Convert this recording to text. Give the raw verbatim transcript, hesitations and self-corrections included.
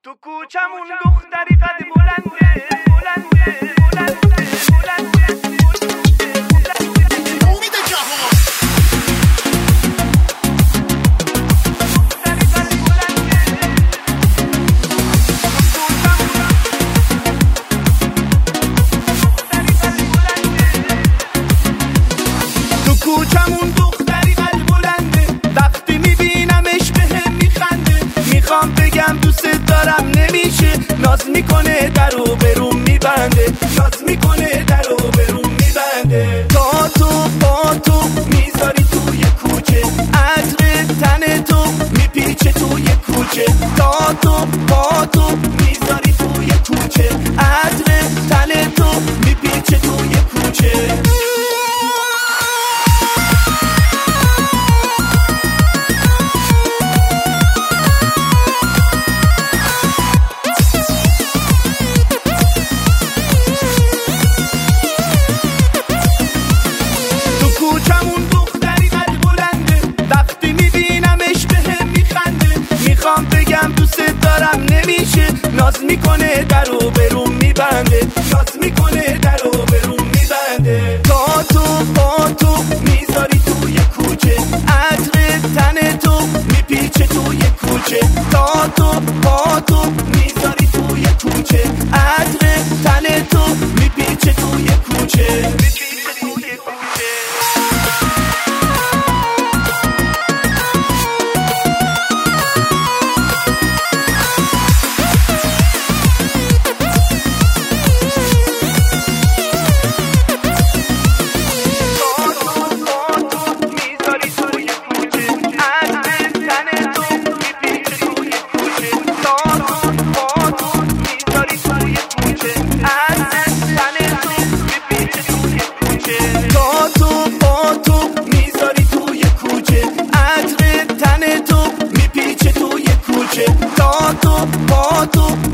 تو کوچمون دختری قد بلنده بلنده بلنده بلنده امید جهان تو کوچمون دختری قد بلنده وقتی میبینمش بهم میخنده میخوام بگم دوست دارم نمیشه ناز میکنه درو بروم میبنده ناز میکنه درو بروم میبنده تا تو با تو میذاری توی کوچه عطر تن تو میپیچه توی کوچه تا تو با تو میذاری توی کوچه عطر تن تو میپیچه توی کوچه کوچمون دختری قد بلنده وقتی میبینمش بهم میخنده میخوام بگم دوست دارم نمیشه ناز میکنه درو بروم میبنده ناز میکنه درو بروم میبنده تا تو با تو میذاری توی کوچه عطر تن تو میپیچه توی کوچه تا تو با تو میذاری توی کوچه عطر تن تو میپیچه توی کوچه میپیچه توی کوچه تا تو با تو